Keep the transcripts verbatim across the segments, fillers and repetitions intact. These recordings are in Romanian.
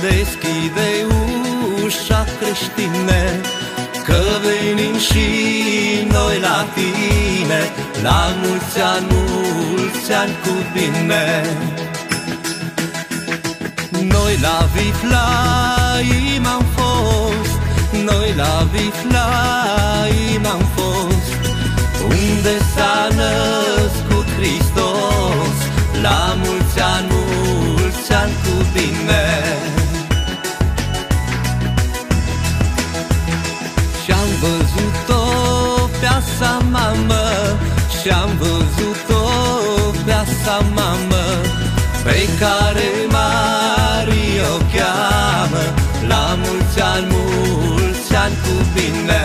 deschide ușa, creștine, că venim și noi la tine. La mulți ani, mulți ani cu bine. Noi la Viflaim am fost, noi la Viflaim am fost, unde s-a născut Hristos. La mulți ani, mulți ani cu bine. Și-am văzut-o pe a sa mamă, și-am văzut-o pe a sa mamă, pe care Maria o cheamă. La mulți ani, mulți ani cu bine.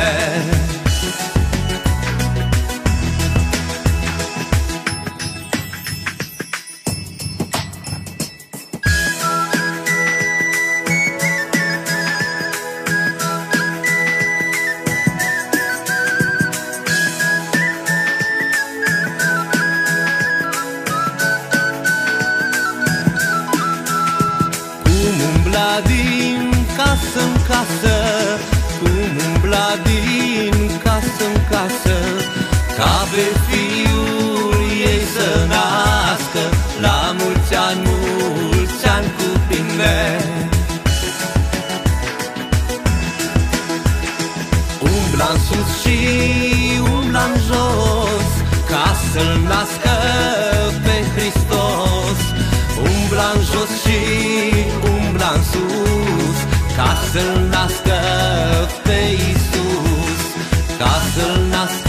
Din casă în casă, cum umbla din casă în casă, ca pe fiul ei să nască. La mulți ani, mulți ani cu bine. Umbla-n sus și umbla-n jos, ca să-l nască pe Hristos. Umbla-n jos și umbla-n sus, ca să-l nască pe Iisus, ca să-l nască